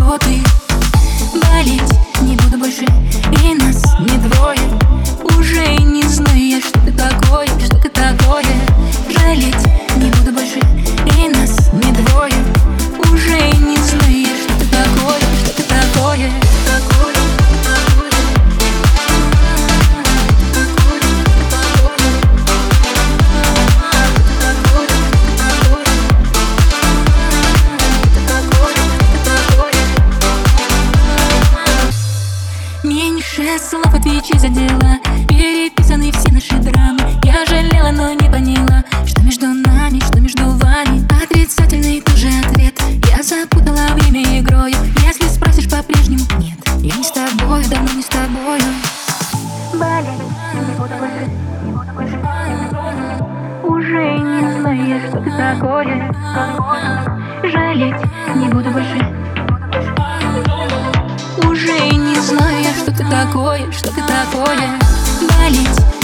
кто ты. Болеть не буду больше, и нас не двое. Уже не знаю я, что ты такое, что ты такое. Жалеть не буду больше, и нас не двое. Уже не знаю я, что ты такое, что ты такое. Меньше слов, отвечай за дела. Переписаны все наши драмы. Я жалела, но не поняла, что между нами, что между вами. Отрицательный тоже ответ. Я запутала время игрою. Если спросишь по-прежнему, нет, я не с тобою, давно не с тобою. Болеть не буду больше, не буду больше. Уже не знаю я, что ты такое. Жалеть не буду больше. Уже не знаю я, что ты такое, что ты такое. Болеть